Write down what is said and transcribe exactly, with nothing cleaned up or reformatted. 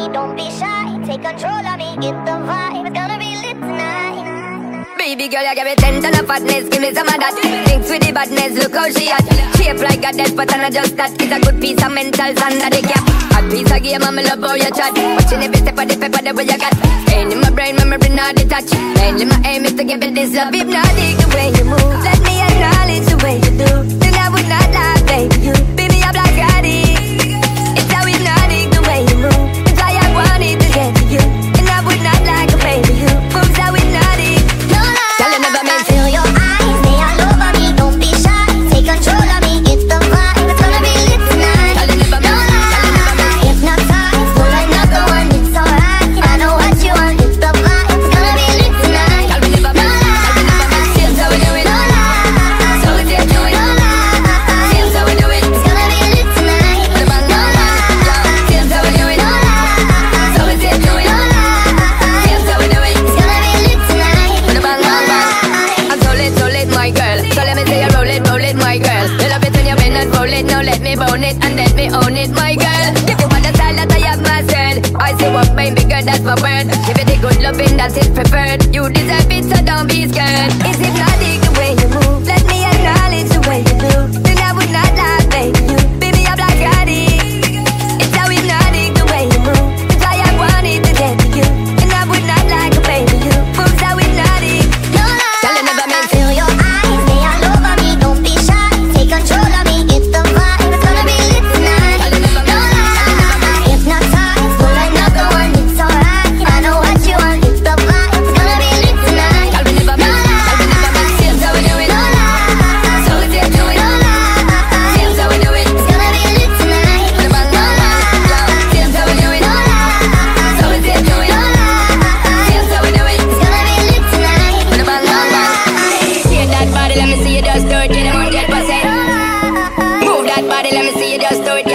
me, don't be shy. Take control of me, get the vibe. It's gonna be lit tonight. Baby girl, you give me ten ton of fatness, give me some of that. Thinks with the badness, look how she hot. Shape like a death, but I'm not just that. It's a good piece of mentals under the cap. Hot piece of game, I'm love how you chat. Watching every step of the pepper, the way you got. Pain in my brain, memory not detached. Mainly my aim is to give it this love. Hypnotic the way you move, let me acknowledge the way you do. Then I would not lie, baby, you beat me up like addict. It's how hypnotic the way you move. It's why I wanted to get to you. And I would not like a baby, you moves how hypnotic. Girl, you never meant feel your eyes, they all over me. Don't be shy, take control of me, get the vibe. It's gonna be lit tonight. Girl, you never No lie, hypnotized, full another one. It's alright, I know what you want. Get the vibe. It's gonna be lit tonight. Girl, we never No lie, seems how we do it. no lie, So we take to it. no lie. Seems how we do it. It's gonna be lit tonight. The bang No bang bang. lie, Seems how we do it. no lie, So we take to it. no lie. Seems how we do it. It's gonna be lit tonight. The bang bang bang. I'm so lit, so lit, my girl. So let me say you roll it, roll it, my girl. You love it when you bend and roll it. Now let me bone it and let me own it, my girl. If you want the style that I have mastered, I say what mine bigger, that's my word. Give it a good loving, that's it preferred. You deserve it, so don't be scared. Is hypnotic the way you move? Let me acknowledge the way you do. Then I would not lie, baby, you beat me up like addict. It's how hypnotic the way you move. It's why I wanted to get to you. And I would not like a baby, you moves how hypnotic. No Girl, you never meant feel your eyes, they all over me. Don't be shy, take control of me, get the vibe. It's gonna be lit tonight. Girl, you never No lie, hypnotized, pull another one. It's alright, I know what you want. Get the vibe. It's gonna be lit tonight. Girl, we never No meant. Girl, we never meant. Seems how we do it. No lie, So we take to it. no lie. Seems how we do it. It's gonna be lit tonight. The bang No bang bang. lie, Seems how we do it. no lie. So we take to it. No lie, Seems how we do it. it's gonna be lit tonight. The bang bang bang. See that body, let me see you just do it. Get them hundred percent. Move that body, let me see you just do it.